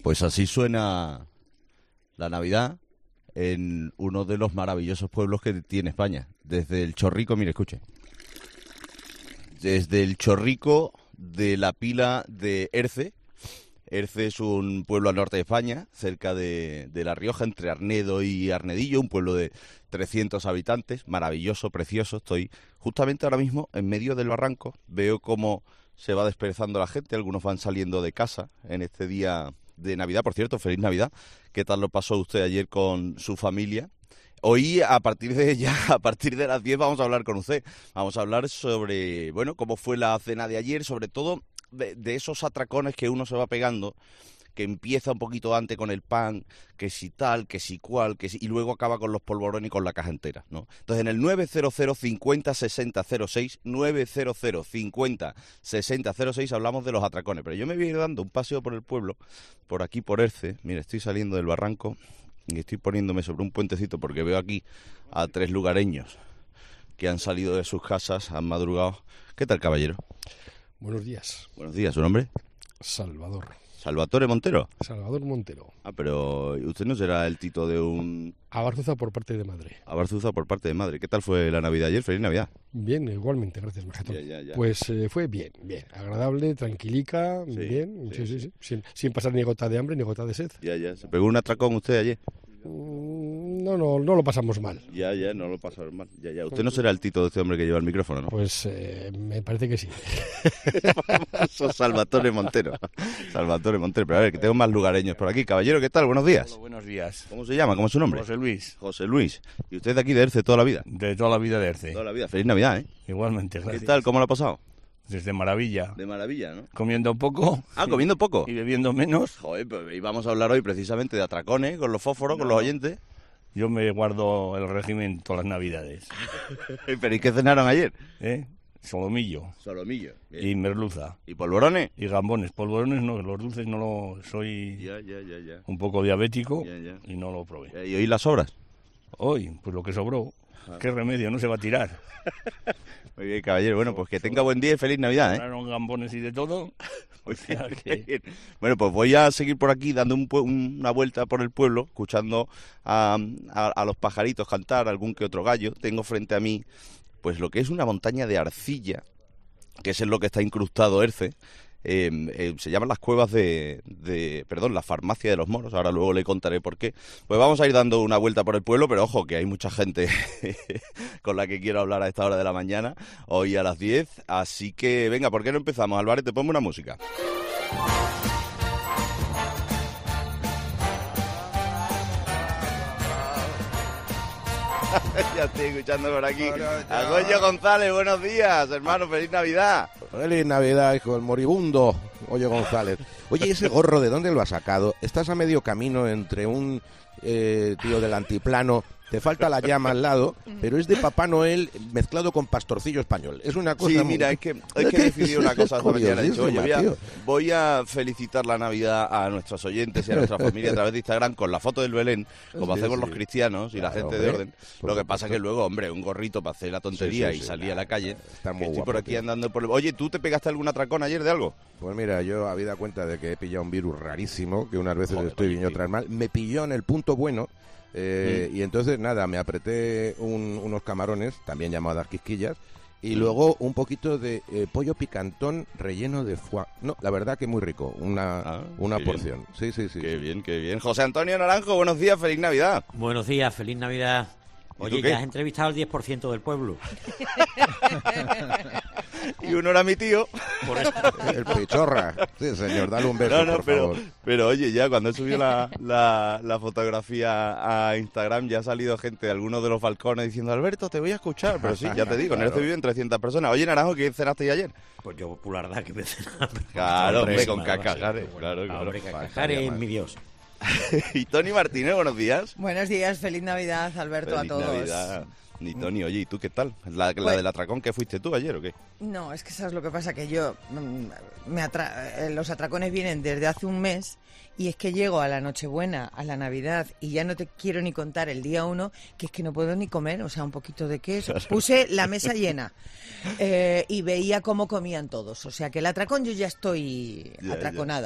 Pues así suena la Navidad en uno de los maravillosos pueblos que tiene España. Desde el Chorrico, mire, escuche. Desde el Chorrico de la Pila de Erce. Erce es un pueblo al norte de España, cerca de La Rioja, entre Arnedo y Arnedillo, un pueblo de 300 habitantes, maravilloso, precioso. Estoy justamente ahora mismo en medio del barranco, veo cómo se va desperezando la gente, algunos van saliendo de casa en este día de Navidad. Por cierto, feliz Navidad. ¿Qué tal lo pasó usted ayer con su familia? Hoy, a partir de las 10, vamos a hablar con usted. Vamos a hablar sobre, bueno, cómo fue la cena de ayer, sobre todo de esos atracones que uno se va pegando, que empieza un poquito antes con el pan, que si tal, que si cual, que si, y luego acaba con los polvorones y con la caja entera, ¿no? Entonces, en el 900 50 60 06, 900 50 60 06, hablamos de los atracones. Pero yo me voy a ir dando un paseo por el pueblo, por aquí, por Erce. Mira, estoy saliendo del barranco y estoy poniéndome sobre un puentecito porque veo aquí a 3 lugareños que han salido de sus casas, han madrugado. ¿Qué tal, caballero? Buenos días. Buenos días, ¿su nombre? Salvador. ¿Salvatore Montero? Salvador Montero. Ah, pero usted no será el tito de un... Abarzuza por parte de madre. Abarzuza por parte de madre. ¿Qué tal fue la Navidad ayer? ¡Feliz Navidad! Bien, igualmente, gracias, Majetón. Ya. Pues fue bien. Agradable, tranquilica, sí, bien. Sí. Sin pasar ni gota de hambre ni gota de sed. Ya. ¿Se pegó un atracón usted ayer? No lo pasamos mal. Ya, no lo pasaron mal. Ya. Usted no será el tito de este hombre que lleva el micrófono, ¿no? Pues me parece que sí. Famoso Salvatore Montero. Salvatore Montero. Pero a ver, que tengo más lugareños por aquí. Caballero, ¿qué tal? Buenos días. Hola, buenos días. ¿Cómo se llama? ¿Cómo es su nombre? José Luis. José Luis. ¿Y usted de aquí de Erce toda la vida? De toda la vida de Erce. Toda la vida. Feliz Navidad, ¿eh? Igualmente, gracias. ¿Qué tal? ¿Cómo lo ha pasado? Desde maravilla. De maravilla, ¿no? Comiendo poco. Ah, comiendo poco. Y bebiendo menos. Joder, pues y vamos a hablar hoy precisamente de atracones, con los fósforos, con los oyentes. Yo me guardo el régimen todas las Navidades. ¿Pero y qué cenaron ayer? Solomillo. Solomillo. Bien. Y merluza. ¿Y polvorones? Y gambones. Polvorones no, los dulces no lo... Soy Ya. un poco diabético Ya. y no lo probé. ¿Y hoy las sobras? Hoy, pues lo que sobró. ¿Qué remedio? No se va a tirar. Muy bien, caballero. Bueno, pues que tenga buen día y feliz Navidad, ¿eh? Sobraron gambones y de todo. Muy bien. Bueno, pues voy a seguir por aquí dando una vuelta por el pueblo, escuchando a los pajaritos cantar, algún que otro gallo. Tengo frente a mí pues lo que es una montaña de arcilla, que es en lo que está incrustado Erce. Se llaman las cuevas la farmacia de los moros. Ahora luego le contaré por qué. Pues vamos a ir dando una vuelta por el pueblo, pero ojo, que hay mucha gente con la que quiero hablar a esta hora de la mañana, hoy a las 10. Así que venga, ¿por qué no empezamos? Álvarez, te pongo una música. Ya estoy escuchando por aquí a Goyo González. Buenos días, hermano, feliz Navidad. Feliz Navidad, hijo del moribundo Goyo González. Oye, ¿ese gorro de dónde lo has sacado? Estás a medio camino entre un tío del antiplano, te falta la llama al lado, pero es de Papá Noel mezclado con pastorcillo español. Es una cosa... Sí, mira, es que he decidido una cosa esta mañana. He dicho, oye, voy a felicitar la Navidad a nuestros oyentes y a nuestra familia a través de Instagram con la foto del Belén, como hacemos los cristianos y la gente de orden. Lo que pasa es que luego, hombre, un gorrito para hacer la tontería y salir a la calle. Estoy por aquí andando por... Oye, ¿tú te pegaste algún atracón ayer de algo? Pues mira, yo habida cuenta de que he pillado un virus rarísimo, que unas veces estoy bien y otras mal, me pilló en el punto bueno. Y entonces nada, me apreté unos camarones, también llamadas quisquillas, y luego un poquito de pollo picantón relleno de foie. No, la verdad que muy rico, una porción. Bien. Sí. Qué bien. José Antonio Naranjo, buenos días, feliz Navidad. Buenos días, feliz Navidad. Oye, ya has entrevistado al 10% del pueblo. Y uno era mi tío. El Pichorra. Sí, señor, dale un beso, por favor. Pero oye, ya cuando he subido la fotografía a Instagram ya ha salido gente de algunos de los balcones diciendo: Alberto, te voy a escuchar. Pero sí, ya te digo, en este viven 300 personas. Oye, Naranjo, ¿qué cenaste ayer? Pues yo, por la verdad, que me cenaba. Claro, hombre, con cacajares. Claro. Hombre, cacajares es mi Dios. Y Tony Martínez, buenos días. Buenos días, feliz Navidad, Alberto, feliz a todos. Navidad. Ni Tony, oye, ¿y tú qué tal? ¿La del atracón que fuiste tú ayer o qué? No, es que sabes lo que pasa, que yo los atracones vienen desde hace un mes y es que llego a la Nochebuena, a la Navidad y ya no te quiero ni contar el día 1, que es que no puedo ni comer, o sea, un poquito de queso. Puse la mesa llena y veía cómo comían todos, o sea que el atracón yo ya estoy atraconada.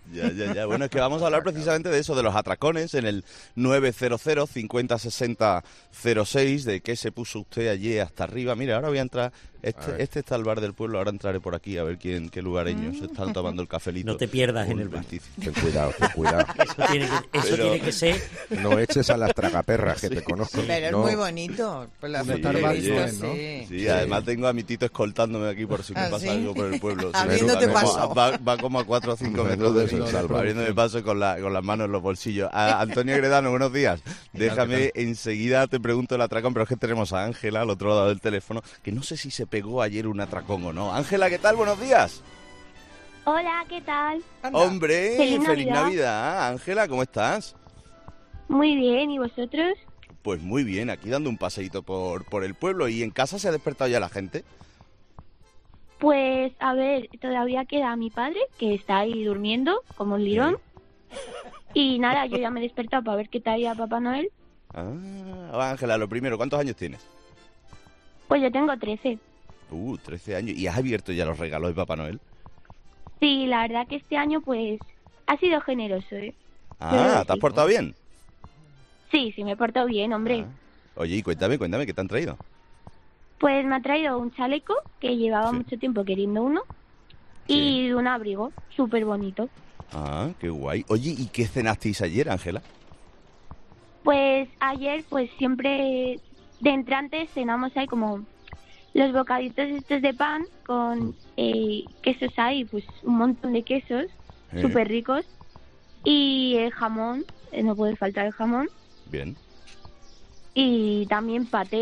Ya. Bueno, es que vamos a hablar precisamente de eso, de los atracones, en el 900 50 60 06, de qué se puso usted allí hasta arriba. Mira, ahora voy a entrar, este está el bar del pueblo, ahora entraré por aquí a ver qué lugareños están tomando el cafelito. No te pierdas en el bar. Ten cuidado. Eso tiene que ser... No eches a las tragaperras, que te conozco. Pero no. es muy bonito. Pues la foto estar que he más visto, bien, ¿no? sí. Sí, además tengo a mi tito escoltándome aquí por si me pasa ¿sí? algo por el pueblo. Sí, Abriéndote va como- paso. Va como a 4 o 5 metros de mí, abriéndome paso con las manos en los bolsillos. Antonio Gredano, buenos días. Déjame, enseguida te pregunto el atracón, pero es que tenemos a Ángela al otro lado del teléfono, que no sé si se pegó ayer un atracón o no. Ángela, ¿qué tal? Buenos días. Hola, ¿qué tal? Anda. Hombre, Feliz feliz Navidad. Navidad. Ángela, ¿cómo estás? Muy bien, ¿y vosotros? Pues muy bien, aquí dando un paseíto por el pueblo. ¿Y en casa se ha despertado ya la gente? Pues, a ver, todavía queda mi padre, que está ahí durmiendo, como un lirón. Y nada, yo ya me he despertado para ver qué traía Papá Noel. Ángela, lo primero, ¿cuántos años tienes? Pues yo tengo 13. 13 años. ¿Y has abierto ya los regalos de Papá Noel? Sí, la verdad que este año, pues, ha sido generoso, ¿eh? Pero ¿Te has sí. portado bien? Sí, me he portado bien, hombre. Oye, y cuéntame, ¿qué te han traído? Pues me ha traído un chaleco, que llevaba Sí. mucho tiempo queriendo uno, Sí. y un abrigo, súper bonito. Qué guay. Oye, ¿y qué cenasteis ayer, Ángela? Pues ayer, pues siempre de entrantes cenamos ahí como los bocaditos estos de pan con quesos ahí, pues un montón de quesos súper ricos, y el jamón, no puede faltar el jamón, Bien. y también paté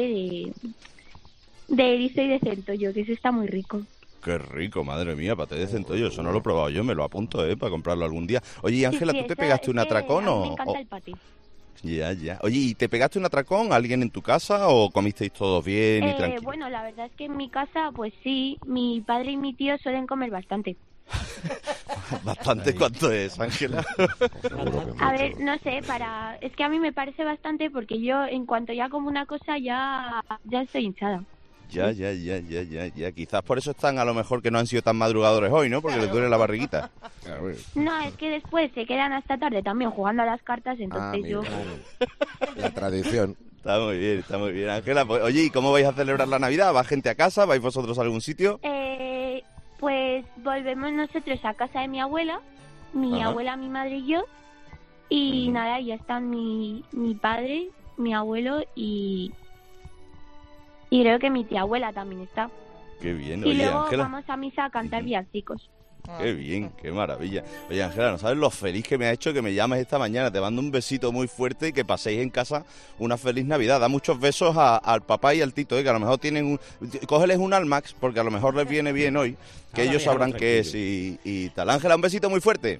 de erizo y de centollo, que eso está muy rico. Qué rico, madre mía, paté de centollo. Eso no lo he probado yo, me lo apunto, para comprarlo algún día. Oye, y Ángela, Sí, ¿tú te eso- pegaste un es que atracón a mí o...? me encanta el paté. Ya. Oye, ¿y te pegaste un atracón? ¿Alguien en tu casa o comisteis todos bien y tranquilo? Bueno, la verdad es que en mi casa, pues sí, mi padre y mi tío suelen comer bastante. Bastante, ¿cuánto es, Ángela? A ver, no sé, es que a mí me parece bastante porque yo en cuanto ya como una cosa ya estoy hinchada. Ya. Quizás por eso están a lo mejor que no han sido tan madrugadores hoy, ¿no? Porque les duele la barriguita. No, es que después se quedan hasta tarde también jugando a las cartas, entonces yo... La tradición. Está muy bien, Ángela. Pues, oye, ¿y cómo vais a celebrar la Navidad? ¿Va gente a casa? ¿Vais vosotros a algún sitio? Pues volvemos nosotros a casa de mi abuela, Ajá. abuela, mi madre y yo, y nada, ya están mi padre, mi abuelo y creo que mi tía abuela también está. Qué bien, Y oye, luego Ángela. vamos a misa a cantar villancicos. Qué bien, qué maravilla. Oye, Ángela, ¿no sabes lo feliz que me ha hecho que me llames esta mañana? Te mando un besito muy fuerte y que paséis en casa una feliz Navidad. Da muchos besos al papá y al tito, que a lo mejor tienen Cógeles un Almax, porque a lo mejor les viene bien hoy, que ellos sabrán qué es y tal. Ángela, un besito muy fuerte.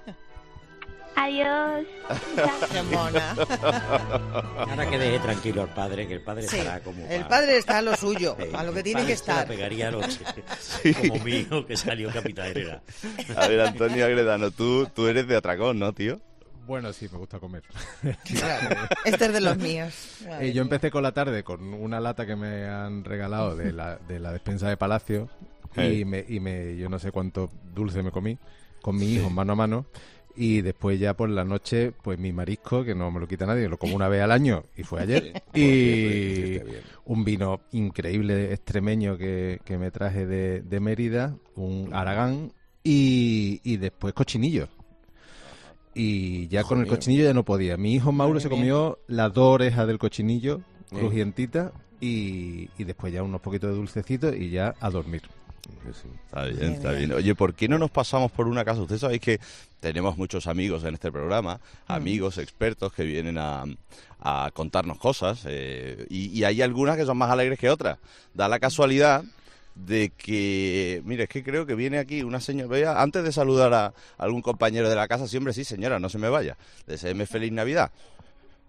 Adiós. Qué mona. Ahora que deje tranquilo al padre, que el padre Sí, estará como... el padre está a lo suyo, a lo que el tiene padre que se la estar. pegaría anoche, como mi hijo que salió Capitán Herrera. A ver, Antonio Agredano, tú eres de atracón, ¿no, tío? Bueno, sí, me gusta comer. Claro, este es de los míos. Yo empecé con la tarde con una lata que me han regalado de la despensa de Palacio y yo no sé cuánto dulce me comí con mi hijo mano a mano. Y después ya por la noche, pues mi marisco, que no me lo quita nadie, lo como una vez al año, y fue ayer. Y un vino increíble extremeño que me traje de Mérida, un Aragán, y después cochinillo. Y ya con el cochinillo ya no podía. Mi hijo Mauro se comió las 2 orejas del cochinillo, crujientita, y después ya unos poquitos de dulcecitos y ya a dormir. Está bien. Oye, ¿por qué no nos pasamos por una casa? Ustedes sabéis que tenemos muchos amigos en este programa, amigos, expertos que vienen a contarnos cosas y hay algunas que son más alegres que otras. Da la casualidad de que, mire, es que creo que viene aquí una señora, antes de saludar a algún compañero de la casa, siempre sí, señora, no se me vaya, deséeme feliz Navidad.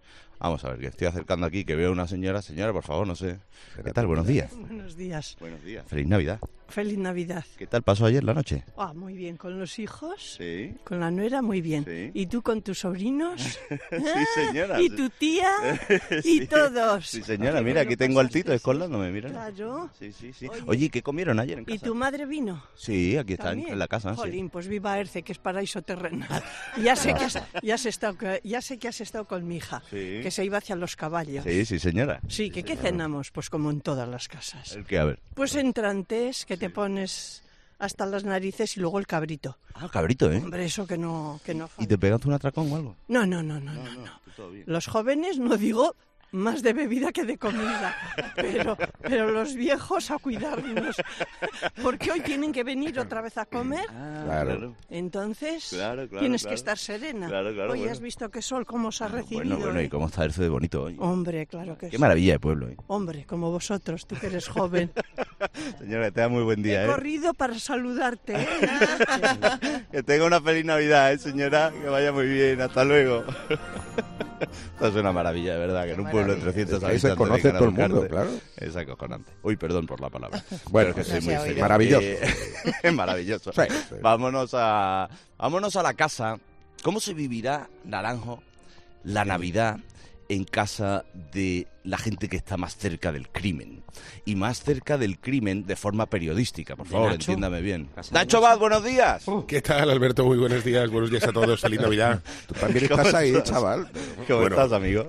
Vamos a ver, que estoy acercando aquí, que veo a una señora. Señora, por favor, no sé. ¿Qué tal? Buenos días. Buenos días. Buenos días. Feliz Navidad. Feliz Navidad. ¿Qué tal pasó ayer la noche? Ah, muy bien, con los hijos, Sí. con la nuera, muy bien. Sí. ¿Y tú con tus sobrinos? Sí, señora. ¿Y tu tía? Sí. Y todos. Sí, señora, Qué mira, bueno aquí tengo al pasaste, Tito escolándome, mira. Claro. Sí, sí, sí. Oye. Oye, ¿qué comieron ayer en casa? ¿Y tu madre vino? Sí, aquí está, ¿También? en la casa. Sí. Jolín, pues viva Erce, que es paraíso terrenal. Ya sé que has estado con mi hija, Sí. que se iba hacia los caballos. Sí, sí, señora. Sí, que ¿qué cenamos? Pues como en todas las casas. ¿El qué? A ver. Pues entrantes, que te pones hasta las narices y luego el cabrito. Ah, cabrito, ¿eh? Hombre, eso que no ¿Y falta. te pegaste un atracón o algo? No. tú todo bien. Los jóvenes, no digo más de bebida que de comida, pero los viejos a cuidarnos, porque hoy tienen que venir otra vez a comer, Claro. entonces Claro, tienes claro. que estar serena. Claro, Hoy bueno. has visto qué sol, cómo os ha recibido. Bueno, ¿y cómo está Erce de bonito hoy? Hombre, claro que Qué sí. maravilla de pueblo, ¿eh? Hombre, como vosotros, tú que eres joven. Señora, que tenga muy buen He día, ¿eh? corrido para saludarte, ¿eh? Que tenga una feliz Navidad, ¿eh, señora? Que vaya muy bien, hasta luego. Esto es una maravilla, de verdad, que en un pueblo de 300 Ahí habitantes se conoce vengan a todo el mundo, buscarte. claro. Es acojonante. Uy, perdón por la palabra. Bueno, Pero que soy no muy se ha feliz. oído. Maravilloso. Es maravilloso. Sí, sí. Vámonos a la casa. ¿Cómo se vivirá, Naranjo, la Navidad en casa de la gente que está más cerca del crimen? Y más cerca del crimen de forma periodística, por ¿De favor, Nacho? entiéndame bien. ¿Casa de Nacho Nacho? Bad, buenos días. ¿Qué tal, Alberto? Muy buenos días a todos. Feliz Navidad. Tú también ¿Cómo estás ahí, estás? chaval. ¿Cómo Bueno, estás, amigo?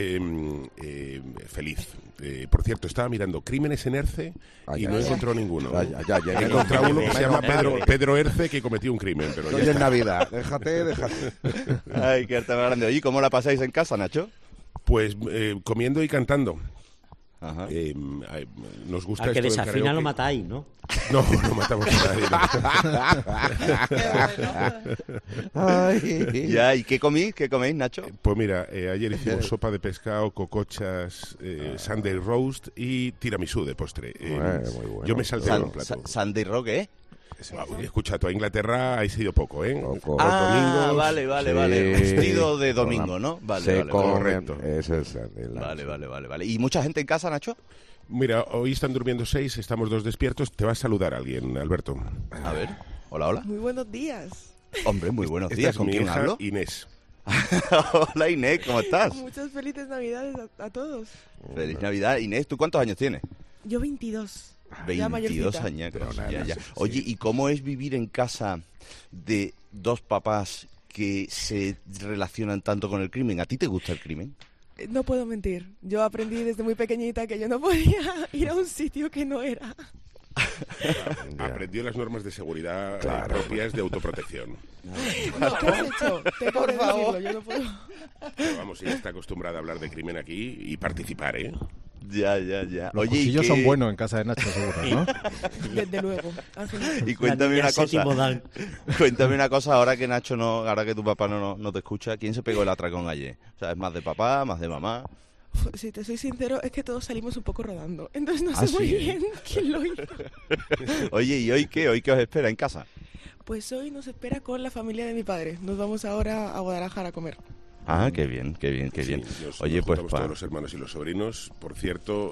Feliz. Por cierto, estaba mirando crímenes en Erce y no encontró ninguno. Ya. He encontrado uno que se llama Menos mal. Pedro Erce, que cometió un crimen. Pero Hoy ya es está. Navidad. Déjate. Ay, qué arte más grande. Oye, ¿cómo la pasáis en casa, Nacho? Pues comiendo y cantando. Ajá. Nos gusta Al que esto del desafina karaoke. lo matáis, ¿no? No matamos a nadie. Ya, ¿y qué comís? ¿Qué coméis, Nacho? Pues mira, ayer hicimos sopa de pescado, cocochas, Sunday roast y tiramisú de postre. Muy bueno. Yo me salté un plato. Sunday Rock, ¿eh? Escucha, tú a Inglaterra has ido poco, ¿eh? Poco. Los domingos. Vale. Sí. Vestido de domingo, ¿no? Se Vale. come. correcto. Eso es. Vale. ¿Y mucha gente en casa, Nacho? Mira, hoy están durmiendo 6, estamos 2 despiertos. Te va a saludar alguien, Alberto. A ver. Hola. Muy buenos días. Hombre, muy buenos Esta días. es ¿Con mi quién hija hablo? Inés. Hola, Inés, ¿cómo estás? Muchas felices Navidades a todos. Feliz Navidad. Inés, ¿tú cuántos años tienes? Yo 22. Ya 22 mayorcita. añacos. Pero nada, Ya. sí. Oye, ¿y cómo es vivir en casa de dos papás que se relacionan tanto con el crimen? ¿A ti te gusta el crimen? No puedo mentir. Yo aprendí desde muy pequeñita que yo no podía ir a un sitio que no era. Aprendió las normas de seguridad Claro. propias de autoprotección. No, ¿qué has hecho? Tengo que decirlo, yo no puedo. Pero vamos, ella está acostumbrada a hablar de crimen aquí y participar, ¿eh? Ya. Los Oye, cuchillos son buenos en casa de Nacho, seguro, ¿no? Desde luego. Ángel. Y cuéntame La una niña séptimo cosa. dan. Cuéntame una cosa, ahora que Nacho no, ahora que tu papá no te escucha, ¿quién se pegó el atracón ayer? O sea, ¿es más de papá, más de mamá? Si te soy sincero, es que todos salimos un poco rodando. Entonces no Ah, sé muy ¿sí? bien quién lo hizo. Oye, ¿y hoy qué? ¿Hoy qué os espera en casa? Pues hoy nos espera con la familia de mi padre. Nos vamos ahora a Guadalajara a comer. Ah, qué bien. Sí, Oye, nos pues juntamos todos los hermanos y los sobrinos. Por cierto,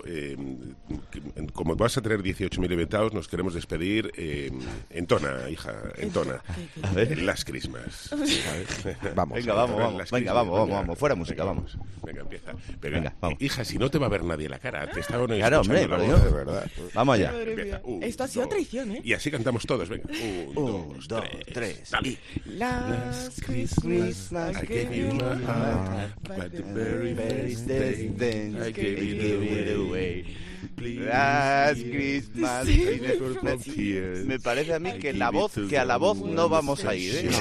como vas a tener 18.000 invitados, nos queremos despedir en Tona, hija, en Tona. A ver. Las Christmas. Vamos. Venga, vamos. Las Venga, Christmas, vamos. Fuera música, venga, vamos. Venga, empieza. Pero, Venga, vamos. hija, si no te va a ver nadie la cara, te estaba Claro, hombre, escuchando por la Dios. voz. De verdad. Vamos allá. Madre Empieza. mía. Esto ha sido traición, ¿eh? Y así cantamos todos, venga. 1, 2, 3. Dale. Last Christmas I gave you my heart, but the very first day I gave it away. Last Christmas. Me parece a mí que a la voz no vamos a ir, ¿eh?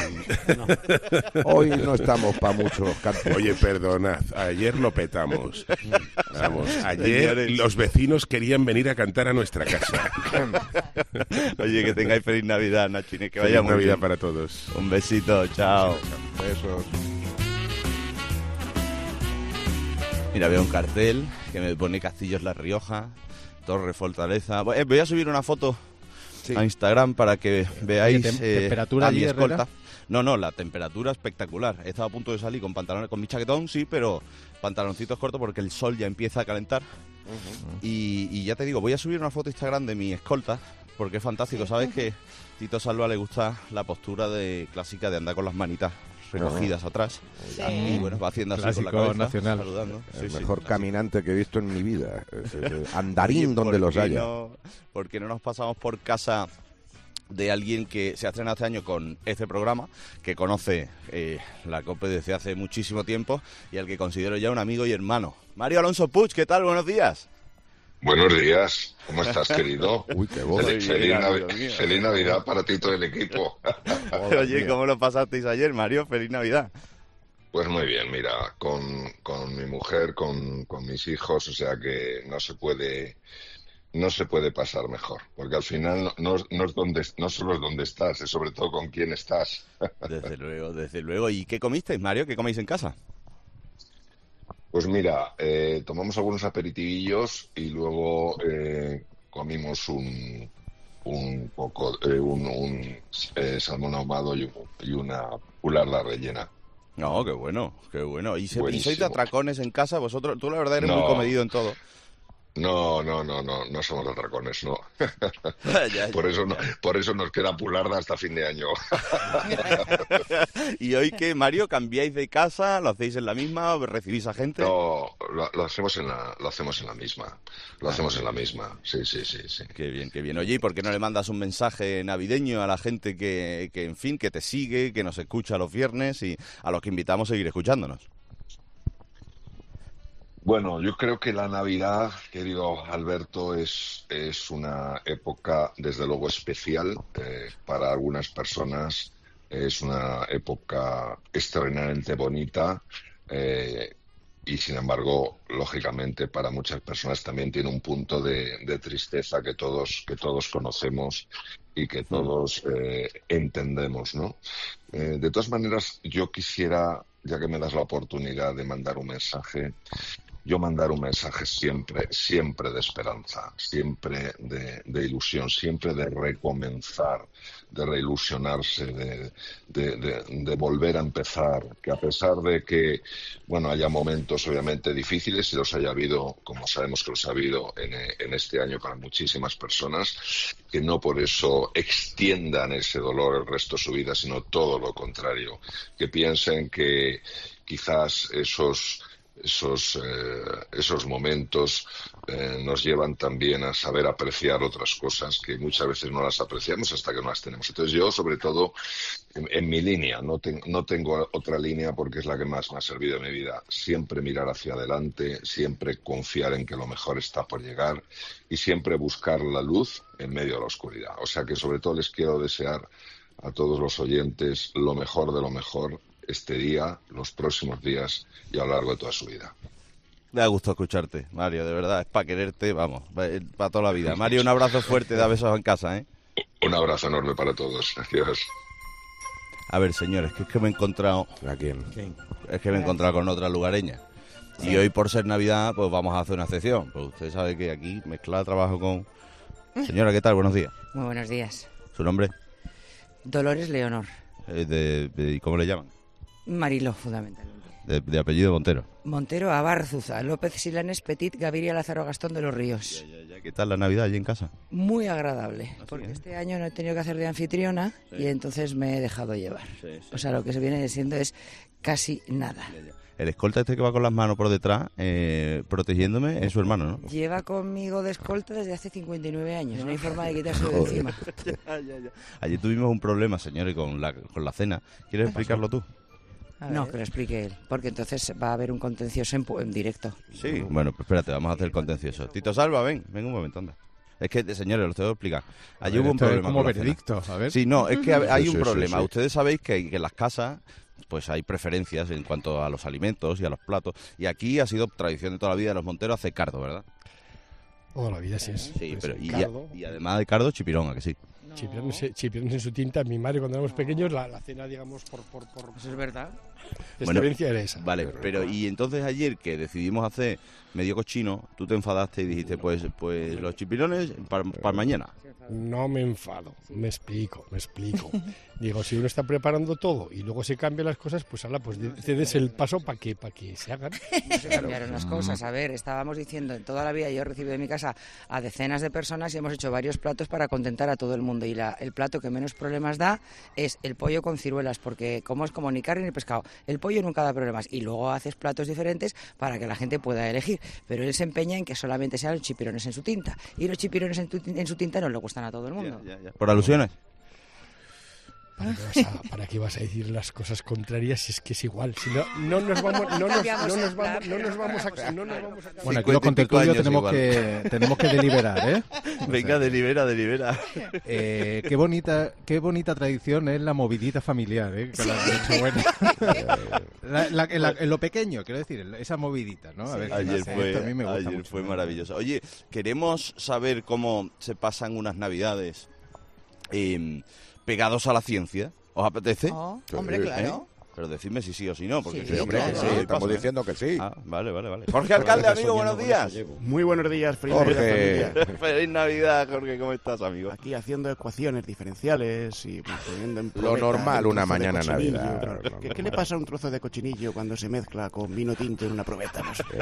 Hoy no estamos para muchos cantos. Oye, perdonad, ayer lo petamos. Vamos, ayer Señores. los vecinos querían venir a cantar a nuestra casa. Oye, que tengáis feliz Navidad, Nachine, que vaya Feliz muy Navidad bien. para todos. Un besito, chao. Besos. Mira, veo un cartel que me pone Castillos La Rioja, Torre Fortaleza. Voy a subir una foto a Instagram para que veáis ¿temperatura a mi allí, escolta. Herrera? No, la temperatura espectacular. He estado a punto de salir con pantalones, con mi chaquetón, sí, pero pantaloncitos cortos porque el sol ya empieza a calentar. Y ya te digo, voy a subir una foto a Instagram de mi escolta porque es fantástico. Sabes que Tito Salva le gusta la postura clásica de andar con las manitas recogidas atrás. Sí. Y bueno, va haciendo así Clásico con la cabeza, nacional. saludando. El Sí, mejor sí. caminante que he visto en mi vida. Andarín Oye, donde ¿por los qué haya. ¿Por qué no nos pasamos por casa de alguien que se ha estrenado este año con este programa, que conoce la COPE desde hace muchísimo tiempo y al que considero ya un amigo y hermano? Mario Alonso Puig, ¿qué tal? Buenos días. Buenos días, ¿cómo estás, querido? Uy, qué voz. Feliz Navidad para ti y todo el equipo. Oye, ¿cómo lo pasasteis ayer, Mario? Feliz Navidad. Pues muy bien, mira, con mi mujer, con mis hijos, o sea que no se puede pasar mejor, porque al final no solo es donde estás, es sobre todo con quién estás. Desde luego. ¿Y qué comisteis, Mario? ¿Qué coméis en casa? Pues mira, tomamos algunos aperitivillos y luego comimos un salmón ahumado y una pularda rellena. No, qué bueno. ¿Y sois Buenísimo. de atracones en casa? Vosotros, tú la verdad eres No. muy comedido en todo. No somos atracones, no. Ya. Por eso nos queda pularda hasta fin de año. ¿Y hoy qué, Mario? ¿Cambiáis de casa? ¿Lo hacéis en la misma? ¿Recibís a gente? No, lo hacemos en la misma. Lo hacemos en la misma. Sí. Qué bien. Oye, ¿y por qué no le mandas un mensaje navideño a la gente que en fin, que te sigue, que nos escucha los viernes y a los que invitamos a seguir escuchándonos? Bueno, yo creo que la Navidad, querido Alberto, es una época, desde luego, especial. Para algunas personas es una época extraordinariamente bonita y, sin embargo, lógicamente, para muchas personas también tiene un punto de tristeza que todos conocemos y que todos entendemos, ¿no? De todas maneras, yo quisiera, ya que me das la oportunidad de mandar un mensaje, siempre de esperanza, siempre de ilusión, siempre de recomenzar, de reilusionarse, de volver a empezar, que a pesar de que, bueno, haya momentos obviamente difíciles, y los haya habido, como sabemos que los ha habido en este año para muchísimas personas, que no por eso extiendan ese dolor el resto de su vida, sino todo lo contrario, que piensen que quizás esos momentos nos llevan también a saber apreciar otras cosas que muchas veces no las apreciamos hasta que no las tenemos. Entonces yo, sobre todo, en mi línea, no tengo otra línea porque es la que más me ha servido en mi vida, siempre mirar hacia adelante, siempre confiar en que lo mejor está por llegar y siempre buscar la luz en medio de la oscuridad. O sea que sobre todo les quiero desear a todos los oyentes lo mejor de lo mejor este día, los próximos días y a lo largo de toda su vida. Me da gusto escucharte, Mario, de verdad, es para quererte, vamos, para toda la vida. Mario, un abrazo fuerte, da besos en casa, ¿eh? Un abrazo enorme para todos. Adiós. A ver, señores, que es que me he encontrado... ¿A quién? Es que me he encontrado con otra lugareña. Y hoy, por ser Navidad, pues vamos a hacer una excepción. Pues usted sabe que aquí mezclar trabajo con... Señora, ¿qué tal? Buenos días. Muy buenos días. ¿Su nombre? Dolores Leonor. ¿Cómo le llaman? Marilo, fundamentalmente. De apellido Montero. Montero Abárzuza, López Silanes Petit, Gaviria Lázaro Gastón de los Ríos. Ya, ¿qué tal la Navidad allí en casa? Muy agradable, porque este año no he tenido que hacer de anfitriona y entonces me he dejado llevar. O sea, lo que se viene siendo es casi nada. El escolta este que va con las manos por detrás, protegiéndome, es su hermano, ¿no? Lleva conmigo de escolta desde hace 59 años, no hay forma de quitarse de encima. Ya. Ayer tuvimos un problema, señores, con la cena. ¿Quieres explicarlo tú? No, que lo explique él, porque entonces va a haber un contencioso en directo. Sí, bueno, pues espérate, vamos a hacer el contencioso. Tito Salva, ven un momento, anda. Es que, señores, lo tengo que explicar. Ayer hubo un problema como con la veredicto, cena. a ver. Sí, no, es que hay un problema. Sí. Ustedes sabéis que en las casas pues hay preferencias en cuanto a los alimentos y a los platos. Y aquí ha sido tradición de toda la vida de los Monteros hacer cardo, ¿verdad? Toda la vida sí es. Sí, Pues pero cardo. y además de cardo, chipirón, ¿a que sí? Chipirón en su tinta. Mi madre, cuando éramos pequeños, la cena, digamos, por Eso es verdad. excelencia era esa. Vale, pero y entonces ayer que decidimos hacer medio cochino, tú te enfadaste y dijiste, pues los chipirones para mañana. No me enfado, me explico. Digo, si uno está preparando todo y luego se cambian las cosas, pues pues cedes el paso para que se hagan. Se cambiaron las cosas. A ver, estábamos diciendo, en toda la vida yo he recibido en mi casa a decenas de personas y hemos hecho varios platos para contentar a todo el mundo. Y el plato que menos problemas da es el pollo con ciruelas, porque como es como ni carne ni pescado, el pollo nunca da problemas. Y luego haces platos diferentes para que la gente pueda elegir. Pero él se empeña en que solamente sean los chipirones en su tinta. Y los chipirones en su tinta no le gustan a todo el mundo. Ya. ¿Por alusiones? ¿Para qué vas a decir las cosas contrarias si es que es igual? Si no nos vamos a... Bueno, aquí los contertulios tenemos que deliberar, ¿eh? Venga, delibera. Qué bonita tradición es la movidita familiar, ¿eh? En lo pequeño, quiero decir, esa movidita, ¿no? A ver, ayer fue fue maravilloso. Oye, queremos saber cómo se pasan unas Navidades pegados a la ciencia. ¿Os apetece? Hombre, claro. Pero decidme si sí o si no. Porque Sí, hombre, claro, sí, estamos diciendo que sí. Vale. Jorge Alcalde, amigo, buenos días. Muy buenos días, feliz Jorge. Navidad. Feliz Navidad, Jorge, ¿cómo estás, amigo? Aquí haciendo ecuaciones diferenciales y poniendo en Lo normal una mañana Navidad. ¿Qué le pasa a un trozo de cochinillo cuando se mezcla con vino tinto en una probeta?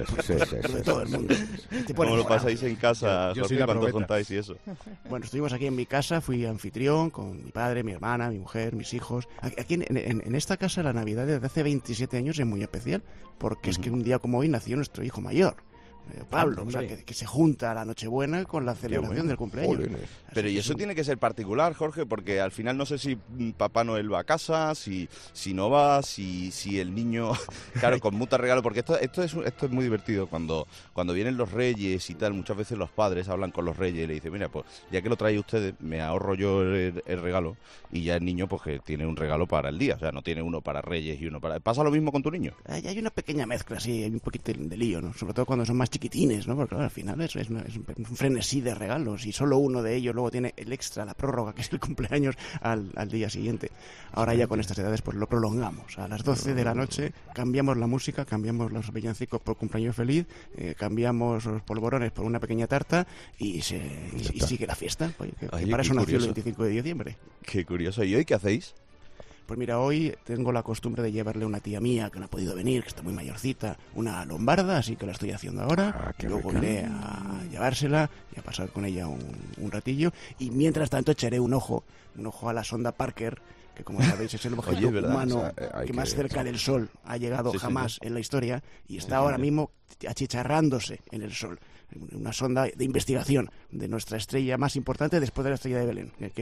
De todo el mundo. ¿Cómo lo pasáis en casa, Jorge, cuando contáis y eso? Bueno, estuvimos aquí en mi casa, fui anfitrión con mi padre, mi hermana, mi mujer, mis hijos. Aquí en esta casa la Navidad desde hace 27 años es muy especial, porque es que un día como hoy nació nuestro hijo mayor, Pablo, o sea, que se junta a la Nochebuena con la celebración del cumpleaños. Pero y eso tiene que ser particular, Jorge, porque al final no sé si Papá Noel va a casa, si no va, si el niño, claro, conmuta regalo, porque esto es muy divertido cuando vienen los reyes y tal. Muchas veces los padres hablan con los reyes y le dicen, mira, pues ya que lo trae ustedes, me ahorro yo el regalo, y ya el niño pues que tiene un regalo para el día, o sea, no tiene uno para reyes y uno para... ¿Pasa lo mismo con tu niño? Hay una pequeña mezcla, sí, hay un poquito de lío, ¿no? Sobre todo cuando son más chiquitines, ¿no? Porque claro, al final es un frenesí de regalos y solo uno de ellos luego tiene el extra, la prórroga, que es el cumpleaños al día siguiente. Ahora ya con estas edades pues lo prolongamos. A las 12 de la noche cambiamos la música, cambiamos los villancicos por cumpleaños feliz, cambiamos los polvorones por una pequeña tarta y sigue la fiesta. Oye, que para eso nació el 25 de diciembre. Qué curioso. ¿Y hoy qué hacéis? Pues mira, hoy tengo la costumbre de llevarle a una tía mía que no ha podido venir, que está muy mayorcita, una lombarda, así que la estoy haciendo ahora. Luego iré a llevársela y a pasar con ella un ratillo. Y mientras tanto echaré un ojo a la sonda Parker, que como sabéis es el objeto humano que más cerca del Sol ha llegado jamás en la historia, y está ahora mismo achicharrándose en el Sol. Una sonda de investigación de nuestra estrella más importante después de la estrella de Belén, que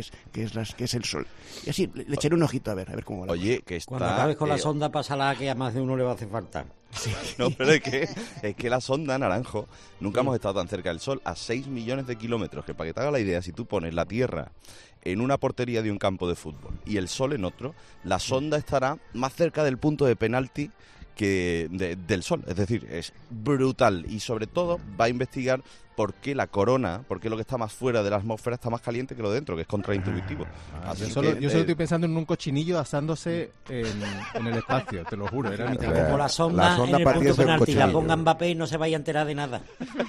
es el Sol. Y así le echaré un ojito a ver cómo va. Oye, que está... Cuando acabes con la sonda, pásala, que a más de uno le va a hacer falta. Sí. No, pero es que la sonda, Naranjo, nunca hemos estado tan cerca del Sol, a 6 millones de kilómetros, que para que te haga la idea, si tú pones la Tierra en una portería de un campo de fútbol y el Sol en otro, la sonda estará más cerca del punto de penalti que del Sol, es decir, es brutal, y sobre todo va a investigar por qué la corona, por qué lo que está más fuera de la atmósfera está más caliente que lo de dentro, que es contraintuitivo. Yo solo estoy pensando en un cochinillo asándose en el espacio, te lo juro. Era como la sonda en el punto penalti, la ponga Mbappé y no se vaya a enterar de nada.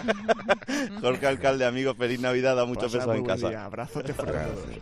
Jorge Alcalde, amigo, feliz Navidad, da muchos besos en casa. Abrazote fuerte.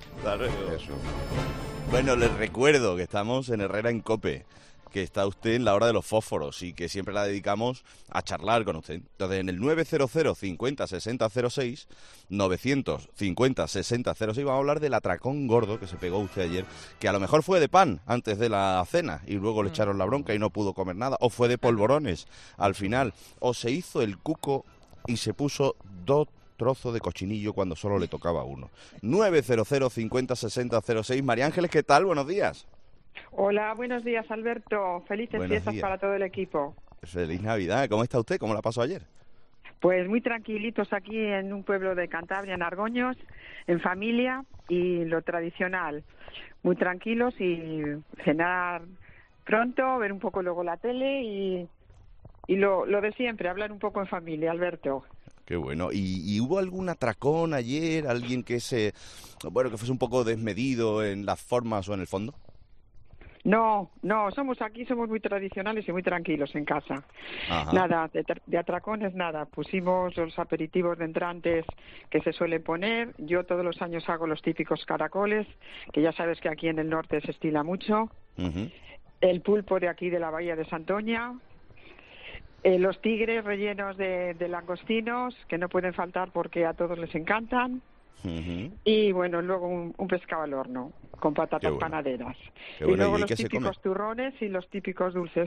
Bueno, les recuerdo que estamos en Herrera en COPE, que está usted en la hora de los fósforos y que siempre la dedicamos a charlar con usted. Entonces, en el 900 50 60 06, 950 60 06, vamos a hablar del atracón gordo que se pegó usted ayer, que a lo mejor fue de pan antes de la cena y luego le echaron la bronca y no pudo comer nada, o fue de polvorones al final, o se hizo el cuco y se puso 2 trozos de cochinillo cuando solo le tocaba uno. 900 50 60 06. María Ángeles, ¿qué tal? Buenos días. Hola, buenos días, Alberto. Felices fiestas para todo el equipo. Feliz Navidad. ¿Cómo está usted? ¿Cómo la pasó ayer? Pues muy tranquilitos aquí en un pueblo de Cantabria, en Argoños, en familia y lo tradicional. Muy tranquilos y cenar pronto, ver un poco luego la tele y lo de siempre, hablar un poco en familia, Alberto. Qué bueno. ¿Y hubo algún atracón ayer? ¿Alguien que fuese un poco desmedido en las formas o en el fondo? No, somos muy tradicionales y muy tranquilos en casa. Ajá. Nada, de atracones nada. Pusimos los aperitivos de entrantes que se suelen poner. Yo todos los años hago los típicos caracoles, que ya sabes que aquí en el norte se estila mucho. Ujú. El pulpo de aquí de la bahía de Santoña. Los tigres rellenos de langostinos, que no pueden faltar porque a todos les encantan. Ujú. Y bueno, luego un pescado al horno con patatas Qué bueno. panaderas. Qué bueno, Y luego ¿y los qué se come? típicos turrones y los típicos dulces.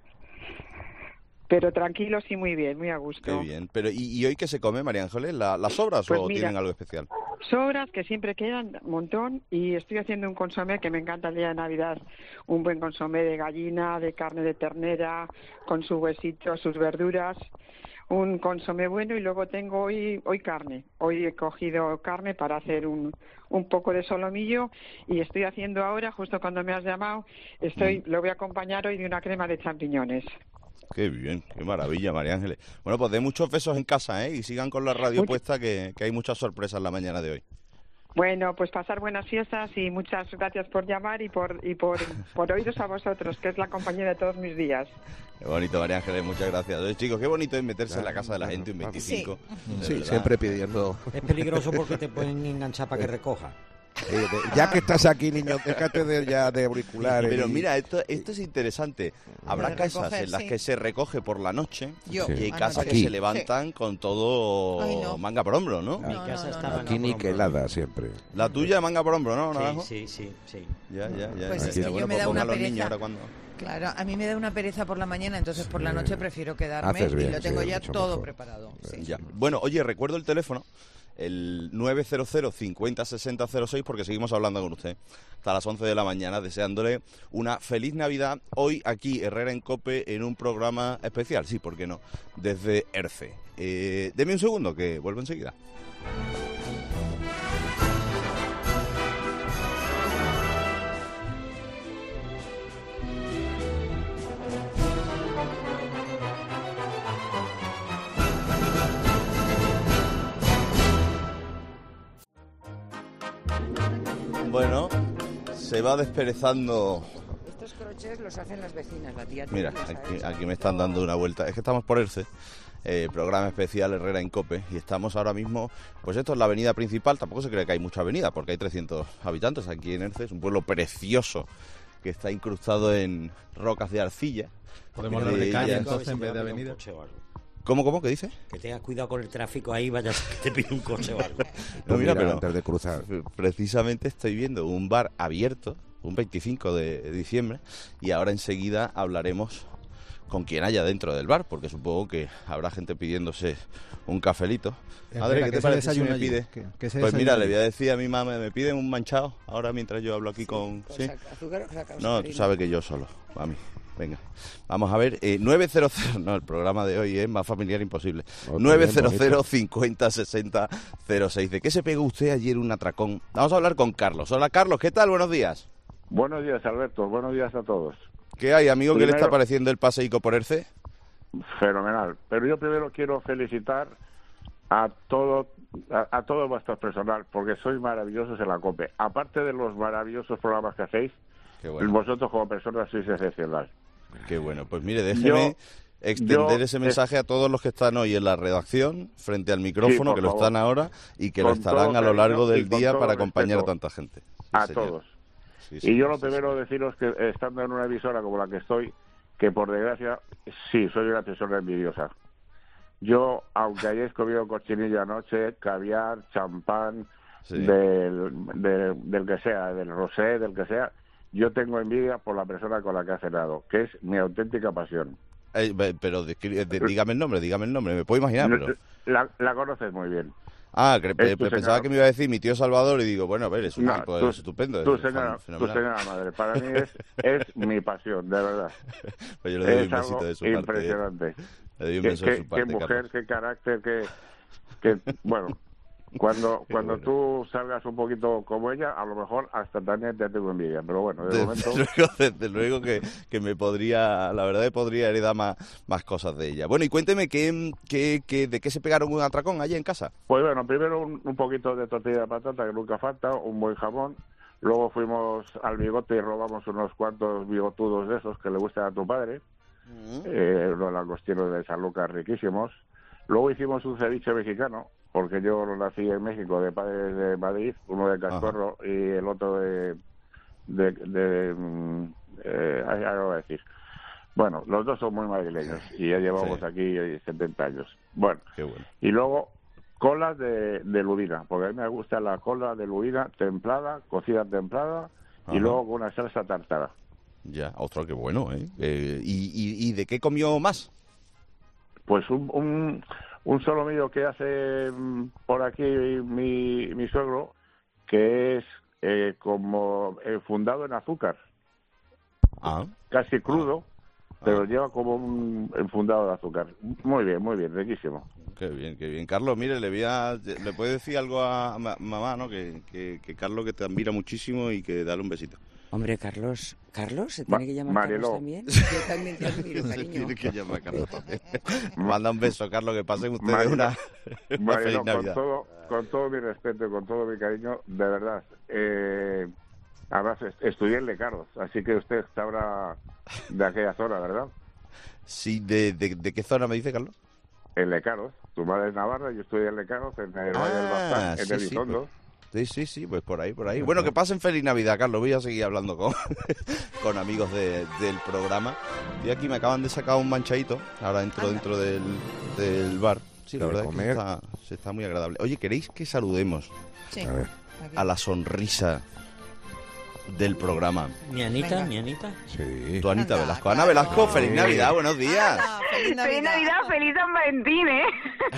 Pero tranquilos y muy bien, muy a gusto. Qué bien. Pero ¿y hoy qué se come, María Ángeles? ¿Las sobras Pues o mira, tienen algo especial? Sobras que siempre quedan un montón y estoy haciendo un consomé que me encanta el día de Navidad. Un buen consomé de gallina, de carne de ternera, con su huesito, sus verduras. Un consomé bueno y luego tengo hoy carne. Hoy he cogido carne para hacer un poco de solomillo y estoy haciendo ahora, justo cuando me has llamado, lo voy a acompañar hoy de una crema de champiñones. Qué bien, qué maravilla, María Ángeles. Bueno, pues dé muchos besos en casa, ¿eh? Y sigan con la radio puesta, que hay muchas sorpresas la mañana de hoy. Bueno, pues pasar buenas fiestas y muchas gracias por llamar y por oíros a vosotros, que es la compañía de todos mis días. Qué bonito, María Ángeles, muchas gracias. Oye, chicos, qué bonito es meterse en la casa de la gente un 25. de Sí, verdad. siempre pidiendo. Es peligroso porque te pueden enganchar para que recoja. Ya que estás aquí, niño, déjate de auriculares. Pero mira, esto es interesante. Habrá De casas recoger, en las sí. que se recoge por la noche Yo, y hay anoche. casas que Aquí. se levantan con todo Ay, no. manga por hombro, ¿no? Mi casa está Aquí niquelada siempre. La tuya manga por hombro, ¿no, Naranjo? Sí. Ya. Pues ya, es que ya. yo Bueno, me pues da pongan una los niños pereza. ahora cuando... Claro, a mí me da una pereza por la mañana, entonces por la noche prefiero quedarme Haces bien, y lo tengo sí, ya mucho todo mejor. preparado. Sí. Ya. Bueno, oye, recuerdo el teléfono, el 900 50 60 06, porque seguimos hablando con usted hasta las 11 de la mañana, deseándole una feliz Navidad hoy aquí, Herrera en COPE, en un programa especial, sí, ¿por qué no?, desde ERCE. Deme un segundo, que vuelvo enseguida. Bueno, se va desperezando. Estos crochets los hacen las vecinas, la tía. Mira, los ha hecho. aquí me están dando una vuelta. Es que estamos por ERCE, programa especial Herrera en COPE, y estamos ahora mismo, pues esto es la avenida principal. Tampoco se cree que hay mucha avenida, porque hay 300 habitantes aquí en ERCE. Es un pueblo precioso que está incrustado en rocas de arcilla. Podemos hablar de calle ellas- entonces en vez de avenida. ¿Cómo? ¿Qué dice? Que tengas cuidado con el tráfico ahí, vaya a ser que te pide un coche o algo. No, mira, pero antes de cruzar. precisamente estoy viendo un bar abierto, un 25 de diciembre, y ahora enseguida hablaremos con quien haya dentro del bar, porque supongo que habrá gente pidiéndose un cafelito. Madre, ¿qué te parece si me pide? Pues mira, le voy a decir a mi mamá, me piden un manchado ahora mientras yo hablo aquí con... Con ¿Sí? azúcar o cacao, No, tú harina. sabes que yo solo, mami. Venga, vamos a ver, 900, no, el programa de hoy es más familiar imposible. Oh, 900 bonito. 50 60 06. ¿De qué se pegó usted ayer un atracón? Vamos a hablar con Carlos. Hola Carlos, ¿qué tal? Buenos días. Buenos días, Alberto. Buenos días a todos. ¿Qué hay, amigo? ¿Qué le Primero- está pareciendo el paseico por ERCE? Fenomenal. Pero yo primero quiero felicitar a todo vuestro personal, porque sois maravillosos en la COPE. Aparte de los maravillosos programas que hacéis, Qué bueno. vosotros como personas sois excepcional. Qué bueno. Pues mire, déjeme extender ese mensaje a todos los que están hoy en la redacción, frente al micrófono, por que lo favor. están ahora, y que lo Con estarán todo a lo largo cariño y del con día todo para acompañar a respeto. tanta gente. Sí, A señor. todos. Sí, Y sí, yo lo sí, primero deciros que estando en una emisora como la que estoy, que por desgracia, sí, soy una persona envidiosa. Yo, aunque hayáis comido cochinilla anoche, caviar, champán, Sí. del que sea, del rosé, del que sea, yo tengo envidia por la persona con la que ha cenado, que es mi auténtica pasión. Pero dígame el nombre, me puedo imaginar, pero... La conoces muy bien. Ah, Es tu pensaba señora. que me iba a decir mi tío Salvador y digo, bueno, a ver, es un No, tipo tu- estupendo. Tu es señora, fenomenal. madre, para mí es mi pasión, de verdad. Pues yo le doy Es un besito algo de su parte. impresionante. Le doy un Qué- beso de qué- su parte, qué mujer, Carlos. qué carácter, que bueno, cuando tú salgas un poquito como ella, a lo mejor hasta también te tengo envidia, pero bueno, de momento... Desde luego que me podría, la verdad, que podría heredar más cosas de ella. Bueno, y cuénteme, de qué se pegaron un atracón allí en casa? Pues bueno, primero un poquito de tortilla de patata, que nunca falta, un buen jamón, Luego fuimos al Bigote y robamos unos cuantos bigotudos de esos que le gustan a tu padre. Los langostinos de San Lucas riquísimos. Luego hicimos un ceviche mexicano, porque yo nací en México de padres de Madrid, uno de Cascorro y el otro ya lo voy a decir. Bueno, los dos son muy madrileños y ya llevamos aquí 70 años. Bueno, y luego colas de lubina, porque a mí me gusta la cola de lubina templada, cocida templada, y luego con una salsa tartara. Ya, ostras, qué bueno, ¿eh? ¿Y de qué comió más? Pues un solomillo que hace por aquí mi suegro, que es como fundado en azúcar. Casi crudo, pero lleva como un enfundado de azúcar. Muy bien, riquísimo. Qué bien, qué bien. Carlos, mire, le puede decir algo a mamá, ¿no? Que Carlos que te admira muchísimo y que dale un besito. Hombre, Carlos, ¿se tiene que llamar Mariló. Carlos también? Yo también te admiro, Se cariño. tiene que llamar Carlos también. Manda un beso, Carlos, que pasen ustedes Mariló, una Mariló, feliz Navidad. con todo mi respeto y con todo mi cariño, de verdad. Además, estudié en Lecaros, así que usted sabrá de aquella zona, ¿verdad? Sí, ¿de qué zona me dice, Carlos? En Lecaros. Tu madre es navarra, yo estudié en Lecaros, en el Valle del Baztán, en Elizondo. Sí, pues por ahí. Bueno, que pasen feliz Navidad, Carlos. Voy a seguir hablando con amigos del programa. Y aquí me acaban de sacar un manchadito, ahora dentro del bar. Sí, la verdad es que se está muy agradable. Oye, ¿queréis que saludemos a la sonrisa del programa? ¿Mi Anita? Sí. Tu Anita Velasco. Ana Velasco, feliz Navidad, buenos días. Feliz Navidad, feliz San Valentín, ¿eh?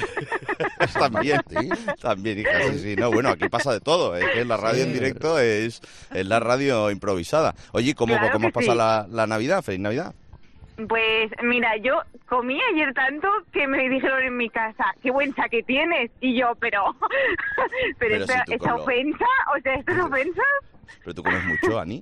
También, hija, sí, no, bueno, aquí pasa de todo, es que la radio en directo es la radio improvisada. Oye, ¿cómo os pasa la Navidad? ¿Feliz Navidad? Pues mira, yo comí ayer tanto que me dijeron en mi casa, qué buen saque tienes, y yo, pero esta ofensa, o sea, ¿esto es ofensa? ¿Pero tú comes mucho, Ani?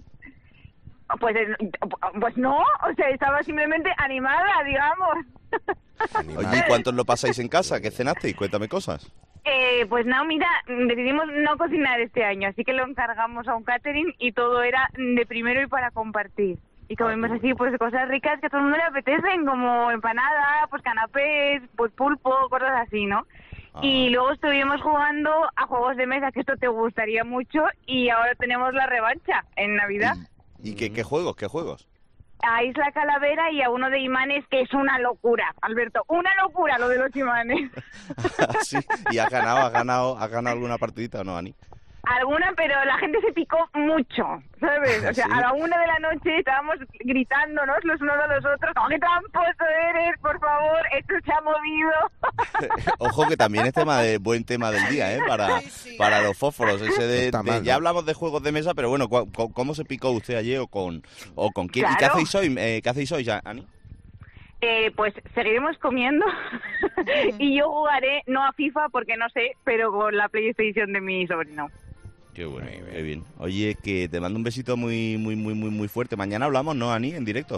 Pues no, o sea, estaba simplemente animada, digamos. Oye, ¿y cuántos lo pasáis en casa? ¿Qué cenasteis? Cuéntame cosas. Pues no, mira, decidimos no cocinar este año, así que lo encargamos a un catering y todo era de primero y para compartir. Y comimos así, pues cosas ricas que a todo el mundo le apetecen, como empanada, pues canapés, pues pulpo, cosas así, ¿no? Y luego estuvimos jugando a juegos de mesa, que esto te gustaría mucho, y ahora tenemos la revancha en Navidad. ¿Y qué juegos? ¿Qué juegos? A Isla Calavera y a uno de imanes, que es una locura, Alberto, una locura lo de los imanes. Sí, ¿y has ganado alguna partidita o no, Ani? Alguna, pero la gente se picó mucho, ¿sabes? O sea, ¿Sí? a la 1 de la noche estábamos gritándonos los unos a los otros, ¡oh, qué tramposo eres, por favor, esto se ha movido! Ojo que también es buen tema del día, ¿eh? Para los fósforos. Ya hablamos de juegos de mesa, pero bueno, ¿cómo se picó usted ayer o con quién? Claro. ¿Y qué hacéis hoy, Ani? Pues seguiremos comiendo y yo jugaré, no a FIFA porque no sé, pero con la PlayStation de mi sobrino. Qué bueno, qué bien. Oye, que te mando un besito muy, muy, muy, muy, muy fuerte. Mañana hablamos, ¿no, Ani? En directo.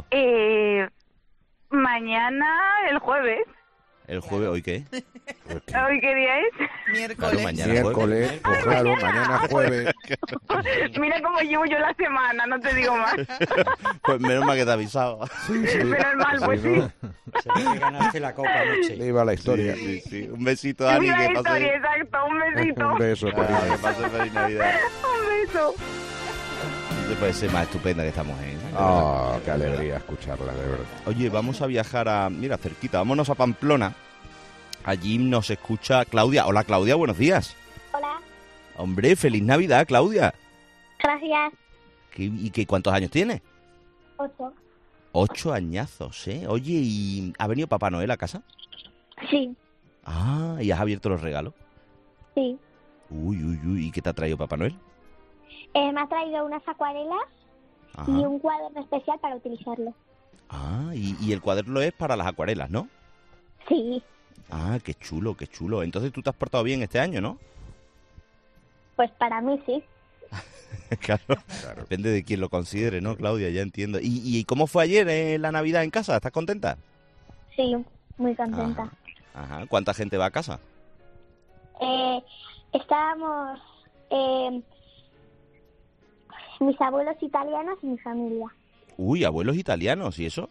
Mañana, el jueves. ¿El jueves? ¿Hoy qué? ¿Hoy qué día es? Miércoles. Claro, mañana Miércoles, pues claro, mañana jueves. Mira cómo llevo yo la semana, no te digo más. Pues menos mal que te he avisado. Menos mal, pues sí. Se ve que ganaste la copa anoche. Viva la historia. Sí. Un besito, Ani. Viva la Que pase... historia, exacto, un besito. Un beso, cariño. Que pase feliz Navidad. Un beso. No puede ser más estupenda que esta mujer. Oh, qué alegría escucharla, de verdad. Oye, vamos a viajar mira, cerquita, vámonos a Pamplona. Allí nos escucha Claudia. Hola, Claudia, buenos días. Hola. Hombre, feliz Navidad, Claudia. Gracias. ¿Cuántos años tienes? 8. 8 añazos, ¿eh? Oye, ¿y ha venido Papá Noel a casa? Sí. Ah, ¿y has abierto los regalos? Sí. Uy, ¿y qué te ha traído Papá Noel? Me ha traído unas acuarelas Ajá. y un cuaderno especial para utilizarlo. Ah, y el cuaderno es para las acuarelas, ¿no? Sí. Ah, qué chulo, qué chulo. Entonces tú te has portado bien este año, ¿no? Pues para mí sí. Claro. Depende de quién lo considere, ¿no, Claudia? Ya entiendo. ¿Y cómo fue ayer la Navidad en casa? ¿Estás contenta? Sí, muy contenta. Ajá. ¿Cuánta gente va a casa? Estábamos... mis abuelos italianos y mi familia. Uy, abuelos italianos, ¿y eso?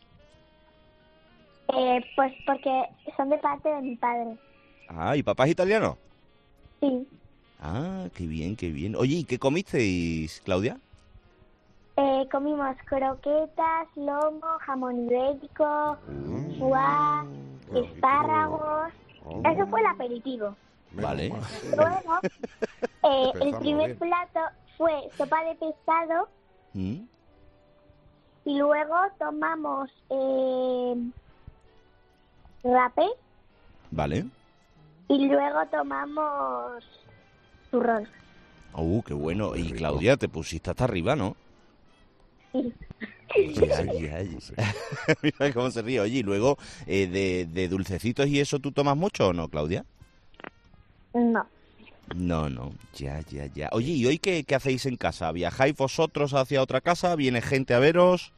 Pues porque son de parte de mi padre. Ah, ¿y papá es italiano? Sí. Ah, qué bien, qué bien. Oye, ¿y qué comisteis, Claudia? Comimos croquetas, lomo, jamón ibérico, foie, espárragos. Eso fue el aperitivo. Vale. Luego, el Empezamos primer bien. plato fue sopa de pescado ¿Mm? y luego tomamos rapé Vale. y luego tomamos turrón. Qué bueno. Y Claudia, te pusiste hasta arriba, ¿no? Sí. Mira cómo se ríe. Oye, y luego, de dulcecitos y eso, ¿tú tomas mucho o no, Claudia? No. No. Ya. Oye, ¿y hoy qué hacéis en casa? ¿Viajáis vosotros hacia otra casa? ¿Viene gente a veros?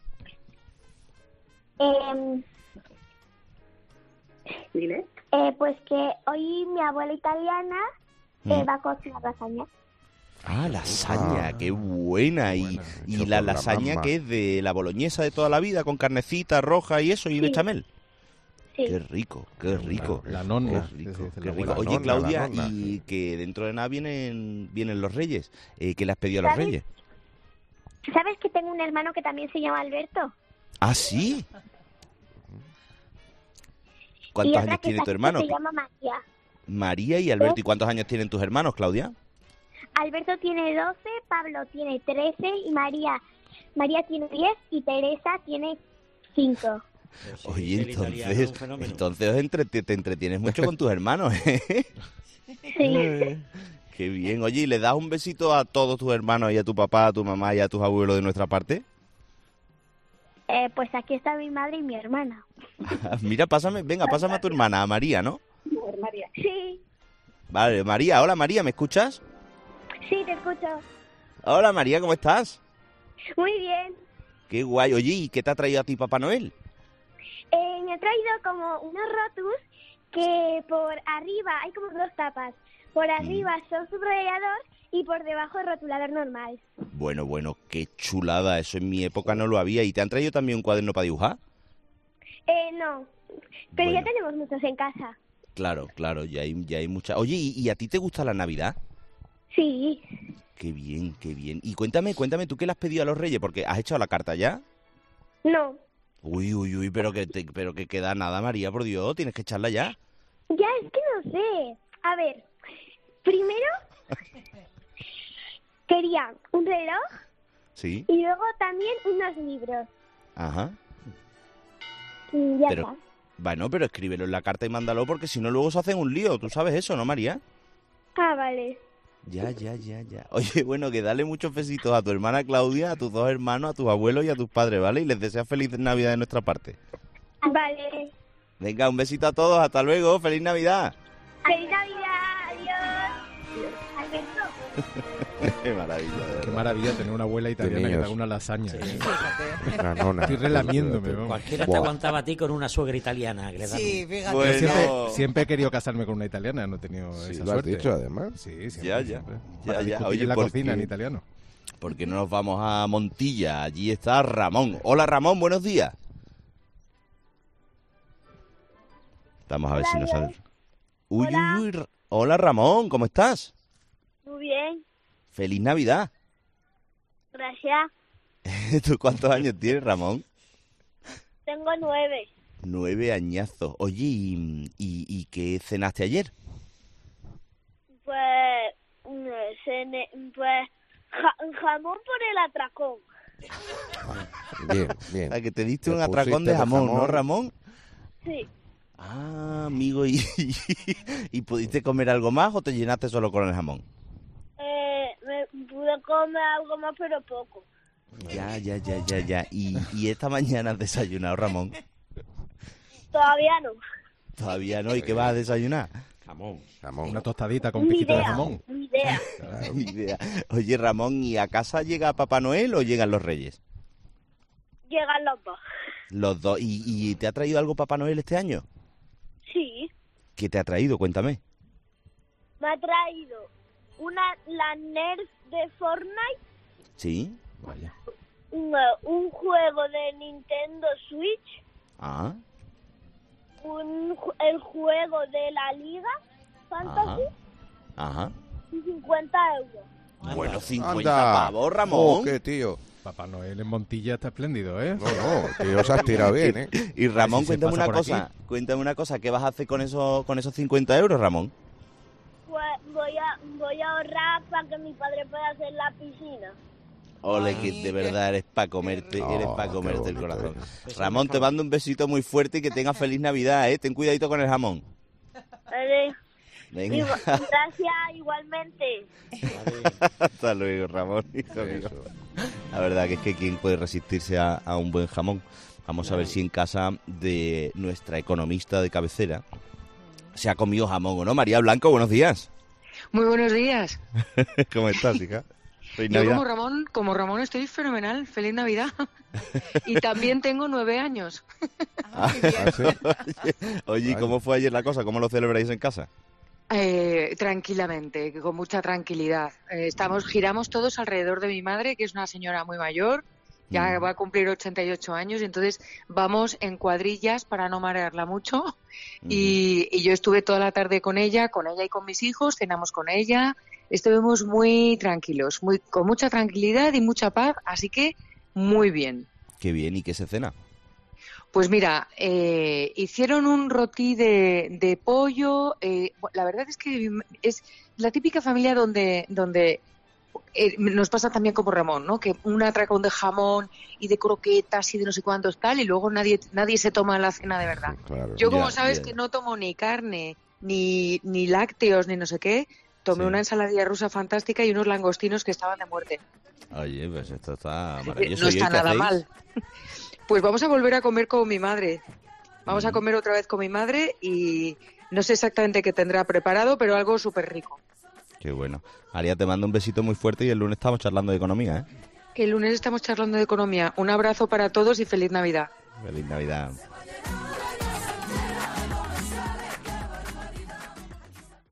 Dile. Pues que hoy mi abuela italiana va a cocinar lasaña. Ah, lasaña, qué buena. Y la por la lasaña mamá. que es de la boloñesa de toda la vida, con carnecita roja y eso, y bechamel. Sí. Qué rico, qué rico. La nonna. Qué rico, se dice qué la rico. abuela. Oye, La Claudia, nonna. y que dentro de nada vienen los reyes. ¿Qué le has pedido a los ¿Sabes? reyes? ¿Sabes que tengo un hermano que también se llama Alberto? ¿Ah, sí? Y ¿Cuántos otra años que tiene está tu aquí hermano? que se llama María. María y Alberto. ¿Y cuántos años tienen tus hermanos, Claudia? Alberto tiene 12, Pablo tiene 13 y María tiene 10 y Teresa tiene 5. Oye, el italiano es un entonces fenómeno. te entretienes mucho con tus hermanos, ¿eh? Sí. Qué bien. Oye, ¿y le das un besito a todos tus hermanos y a tu papá, a tu mamá y a tus abuelos de nuestra parte? Pues aquí está mi madre y mi hermana. Mira, pásame a tu hermana, a María, ¿no? Sí, Vale, María. Hola, María, ¿me escuchas? sí, te escucho. Hola, María, ¿cómo estás? Muy bien. Qué guay. Oye, ¿y qué te ha traído a ti Papá Noel? Me ha traído como unos rotus que por arriba hay como dos tapas. Por arriba son subrayador y por debajo rotulador normal. Bueno, qué chulada. Eso en mi época no lo había. ¿Y te han traído también un cuaderno para dibujar? No, pero Bueno. ya tenemos muchos en casa. Claro, ya hay mucha. Oye, ¿y a ti te gusta la Navidad? Sí. Qué bien, qué bien. Y cuéntame, ¿tú qué le has pedido a los reyes? Porque ¿has echado la carta ya? No, Uy, pero que queda nada, María, por Dios, tienes que echarla ya. ya es que no sé. A ver, primero quería un reloj Sí, y luego también unos libros. ajá. Y ya Pero, está. bueno, pero escríbelo en la carta y mándalo porque si no luego se hacen un lío. ¿Tú sabes eso, no, María? Ah, vale. Ya. Oye, bueno, que dale muchos besitos a tu hermana Claudia, a tus dos hermanos, a tus abuelos y a tus padres, ¿vale? Y les deseas feliz Navidad de nuestra parte. Vale. Venga, un besito a todos, hasta luego, feliz Navidad. ¡Feliz Navidad! ¡Adiós! Alberto. Qué maravilla, de verdad. Qué maravilla tener una abuela italiana que te niños. haga una lasaña. Una nona. Estoy relamiéndome. vamos. Cualquiera te Buah. aguantaba a ti con una suegra italiana. Que le dan Sí, un- fíjate. Bueno. Siempre he querido casarme con una italiana, no he tenido Sí, esa lo has suerte. dicho, además. Sí, siempre, Ya. siempre. Ya. Para discutir Oye, en la ¿por cocina qué? en italiano. ¿Por qué no nos vamos a Montilla? Allí está Ramón. Hola, Ramón, buenos días. Vamos a ver si nos sale. Uy. Hola, Ramón, ¿cómo estás? Muy bien, Feliz Navidad. gracias. ¿Tú cuántos años tienes, Ramón? Tengo 9. 9 añazos. Oye, ¿y qué cenaste ayer? Pues, jamón por el atracón. Bien. A que te diste Te un atracón pusiste de jamón, ¿no, jamón. Ramón? Sí. Ah, amigo, ¿y pudiste comer algo más o te llenaste solo con el jamón? Me pude comer algo más, pero poco. Ya. ¿Y esta mañana has desayunado, Ramón? Todavía no. Todavía no. ¿Y qué vas a desayunar? Jamón. Una tostadita con Ni piquito de idea, jamón. ni idea. Ni idea. Oye, Ramón, ¿y a casa llega Papá Noel o llegan los Reyes? Llegan los dos. Los dos. ¿Y te ha traído algo Papá Noel este año? Sí. ¿Qué te ha traído? Cuéntame. Me ha traído la Nerf de Fortnite ¿Sí? un juego de Nintendo Switch, Ah, el juego de la Liga Fantasy ajá. y 50 euros. Bueno, 50 Anda. pavos, Ramón. Oh, qué tío. Papá Noel en Montilla está espléndido, ¿eh? No, tío, se has tirado bien, ¿eh? Y Ramón, Si se cuéntame pasa una por cosa. aquí. Cuéntame una cosa. ¿Qué vas a hacer con esos 50 euros, Ramón? Pues voy a ahorrar para que mi padre pueda hacer la piscina. Ole, que de verdad eres para comerte, Oh, eres para qué comerte el bonito corazón. es. Ramón, te mando un besito muy fuerte y que tengas feliz Navidad, ¿eh? Ten cuidadito con el jamón. ¿Vale? Venga. Gracias, igualmente. Hasta luego, Ramón. hijo mío. La verdad que es que quién puede resistirse a un buen jamón. Vamos a ver si en casa de nuestra economista de cabecera se ha comido jamón o no. María Blanco, buenos días. Muy buenos días. ¿Cómo estás, hija? Feliz Yo Navidad. como Ramón estoy fenomenal. Feliz Navidad. Y también tengo 9 años. Oye, ¿y cómo fue ayer la cosa? ¿Cómo lo celebráis en casa? Tranquilamente, con mucha tranquilidad. Giramos todos alrededor de mi madre, que es una señora muy mayor. Ya va a cumplir 88 años, y entonces vamos en cuadrillas para no marearla mucho. Y yo estuve toda la tarde con ella y con mis hijos, cenamos con ella. Estuvimos muy tranquilos, con mucha tranquilidad y mucha paz, así que muy bien. Qué bien, ¿y qué se cena? Pues mira, hicieron un rotí de pollo. La verdad es que es la típica familia donde nos pasa también como Ramón, ¿no? Que un atracón de jamón y de croquetas y de no sé cuántos tal, y luego nadie se toma la cena de verdad. Claro. Yo, como sabes, que no tomo ni carne, ni lácteos, ni no sé qué, tomé una ensaladilla rusa fantástica y unos langostinos que estaban de muerte. Oye, pues esto está maravilloso. No ¿Y hoy está qué nada hacéis? mal. Pues vamos a volver a comer con mi madre. Vamos a comer otra vez con mi madre y no sé exactamente qué tendrá preparado, pero algo súper rico. Qué bueno. María, te mando un besito muy fuerte y el lunes estamos charlando de economía, ¿eh? El lunes estamos charlando de economía. Un abrazo para todos y feliz Navidad. Feliz Navidad.